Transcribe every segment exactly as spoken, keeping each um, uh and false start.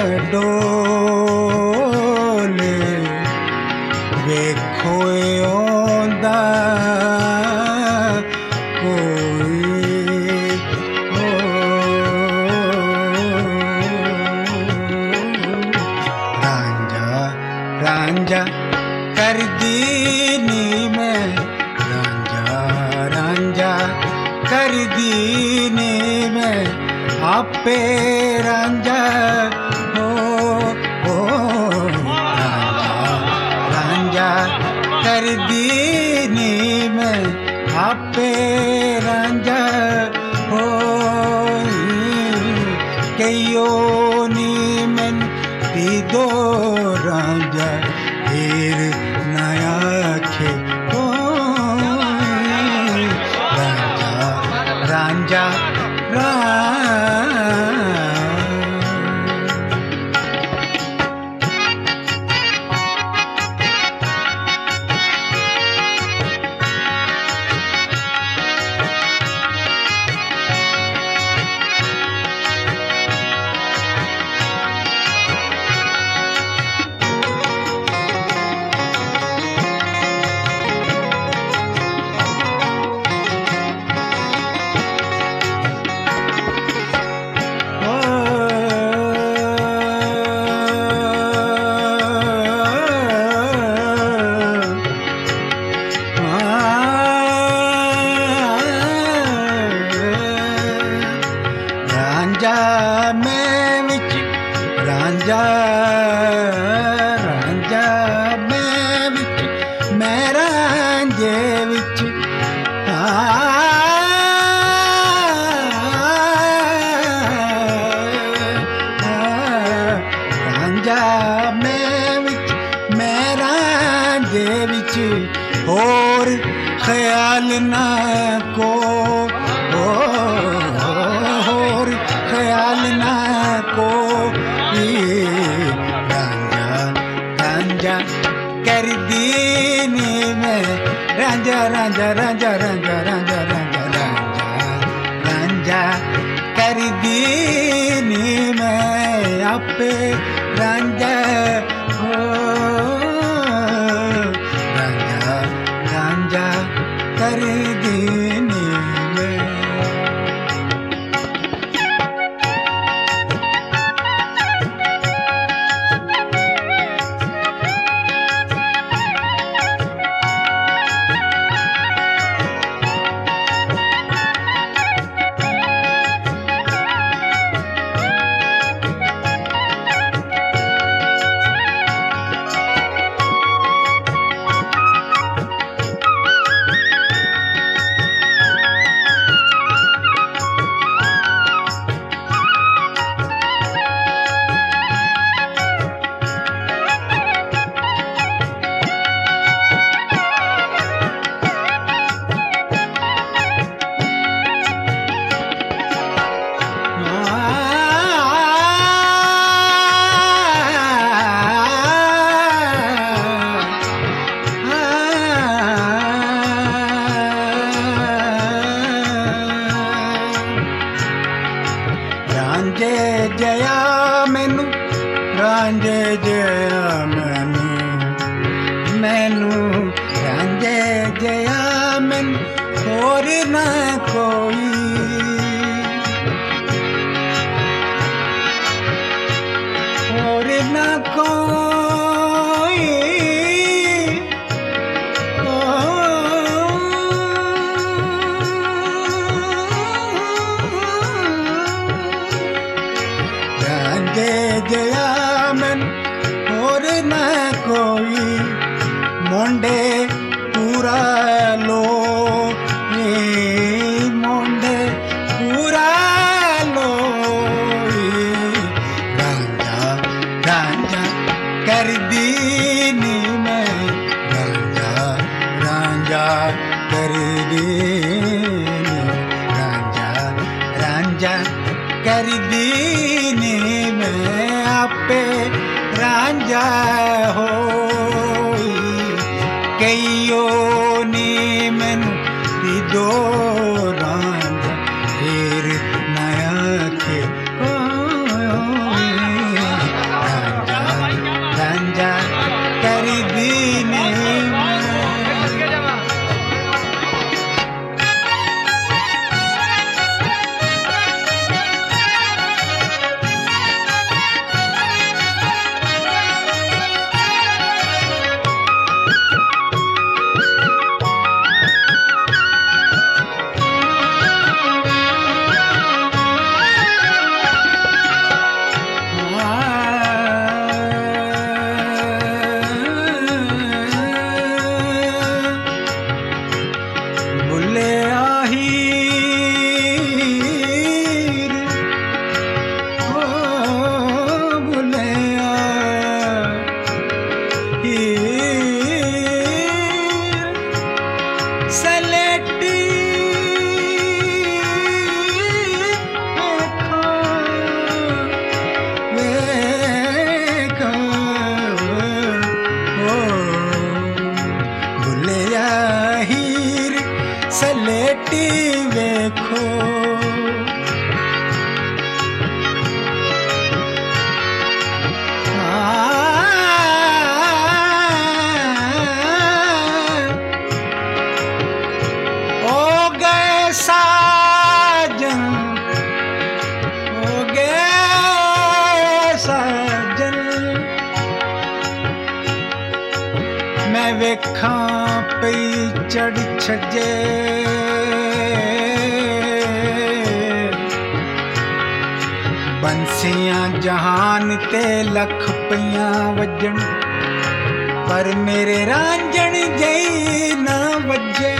डोले वेखो आंदा कोई हो रांझा रांझा कर दीनी मैं रांझा रांझा कर दीनी मैं आपे रांझा हो हो रांझा रांझा कर दीनी मैं आपे रांझा हो कयो नी मन दीदो रांझा फिर नया खे हो रांझा रांझा रांझा मैं विच रांझा रांझा मैं विच मैं रांझे विच रांझा मैं विच मैं रांझे विच और ख्याल ना को और ख्याल ना को रांझा रांझा कर दीनी मैं रांझा रांझा रांझा रांझा रांझा रांझा रांझा रांझा कर दीनी मैं आपे रांझा हो रांझा रांझा कर दीनी मैं रांझे जया मैनू रांझे जया मैनू मैनू रांझे जया मैनू होर ना कोई होर ना कोई रांझे जया मैनू होर ना कोई मोंडे पूरा लो मोंडे पूरा लो रांझा रांझा कर दीनी मैं रांझा रांझा कर दीनी रांझा रांझा कर दीनी मैं आपे रांझा हो कईयो नी मैनू दीदो रांझा फिर नया खे ਵੇਖਾਂ ਪਈ ਚੜ ਛੱਜੇ ਬੰਸੀਆਂ ਜਹਾਨ ਤੇ ਲੱਖ ਪਈਆਂ ਵੱਜਣ ਪਰ ਮੇਰੇ ਰਾਂਝਣ ਜਈ ਨਾ ਵੱਜੇ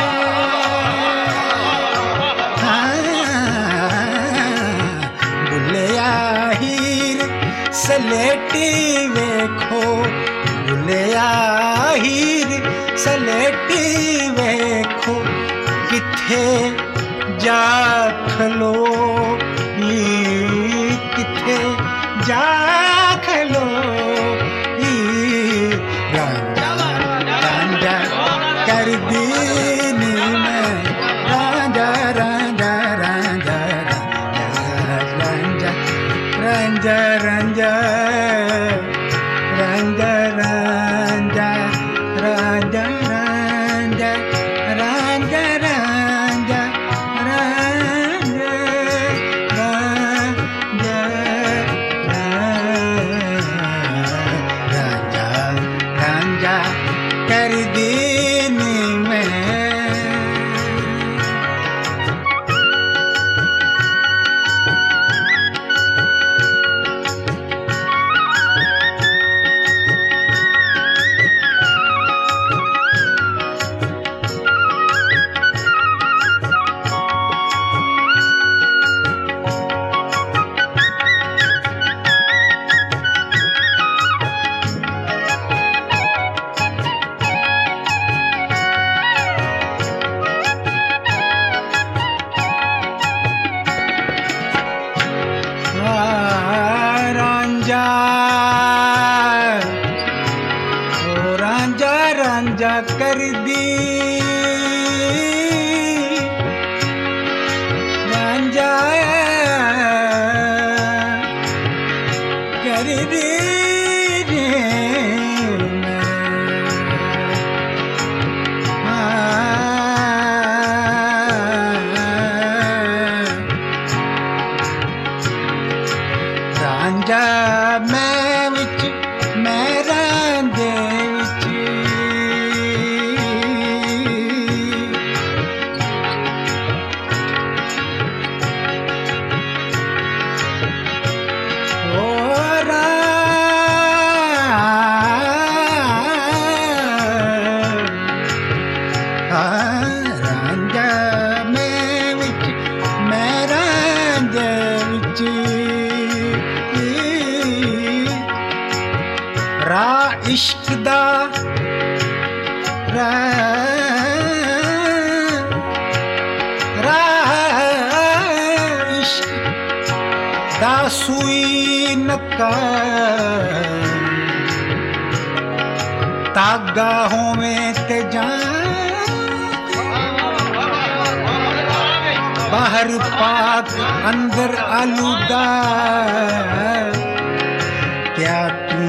ਬੁੱਲਿਆ ਹੀਰ ਸਲੇਟੀ ਵੇਖੋ ਬੁੱਲਿਆ ਹੀਰ ਸਲੇਟੀ ਵੇਖੋ ਕਿੱਥੇ ਜਾ ਖਲੋ ਕਿੱਥੇ ਜਾ ਖਲੋ ਰਾਂਝਾ ਕਰਦੀ ਨੀ ਮੈਂ ਰਾਂਝਾ ਰਾਂਝਾ ਰਾਂਝਾ ਰਾਂਝਾ ਰਾਂਝਾ ਰਾਂਝਾ ਰਾਂਝਾ ਰਾਂਝਾ ਰਾਂਝਾ ਰਾਂਝਾ ਰਾਂਝਾ ਰਾਂਝਾ ਰਾਂਝਾ ਕਰਦੀ ਨੀ ਮੈਂ ਰਾਂਝਾ ਕਰਦੀ ਰਾਂਝਾ ਕਰਦੀ ਰਾਂਝਾ ਮੈਂ ਵਿੱਚ ਮੈਂ ਰਾਂਝੇ ਵਿੱਚ ਰਾਹ ਇਸ਼ਕ ਦਾ ਰਾਹ ਇਸ਼ਕ ਦਾ ਸੂਈ ਨੱਕਾ ਤਾਗਾ ਹੋਵੇਂ ਤੇ ਜਾਨ ਬਾਹਰ ਪਾਕ ਅੰਦਰ ਆਲੂਦਾ क्या तू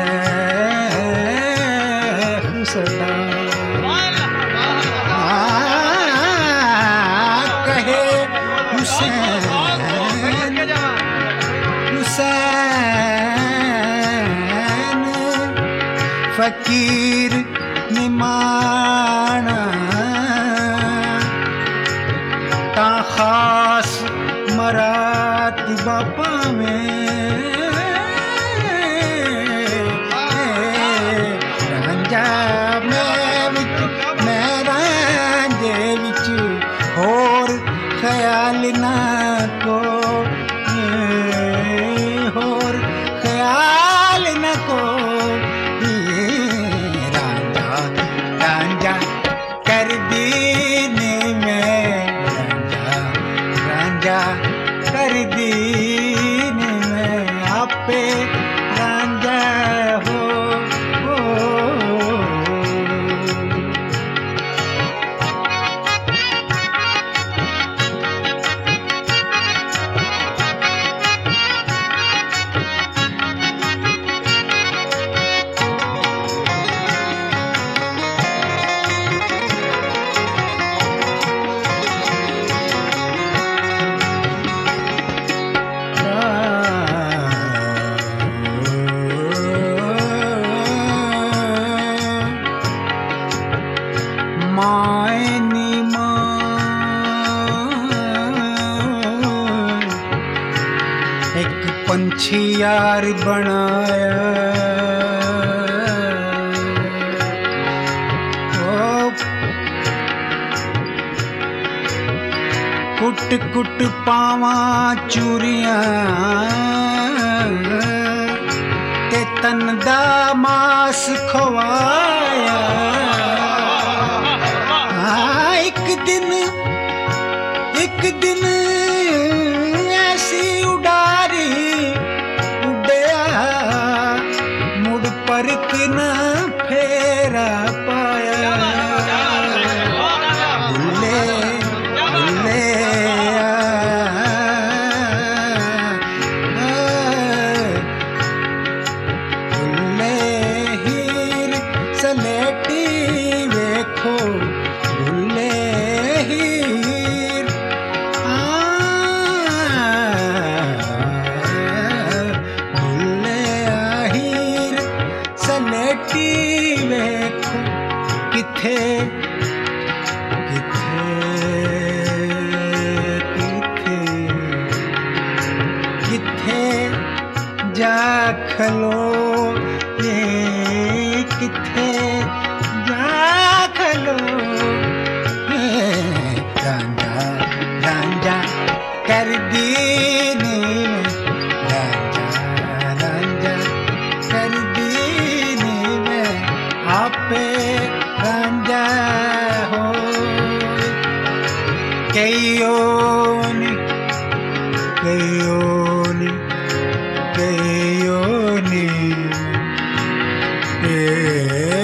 शेख सदा कहे हुसैन हुसैन फकीर निमाना ता खास मरातबा पावे ख्याल ना को होर ख्याल न को रांझा रांझा घर बनाया ओ कुट कुट पावा चूरियां ते तन दा मास खवाया हाँ एक दिन एक दिन ऐसी उडारी उड़या मुड़ परक न फेरा पाया बुल्ले बुल्ले बुल्ले हीर सलेटी वेखो बुल्ले हीर बुल्ले हीर सलेटी वेखो किथे किथे किथे किथे जा खलो ये किथे जा खलो रांझा रांझा कर दीनी में रांझा रांझा कर दीनी में आपे रांझा हो कईयोनी कईयोनी कईयोनी ए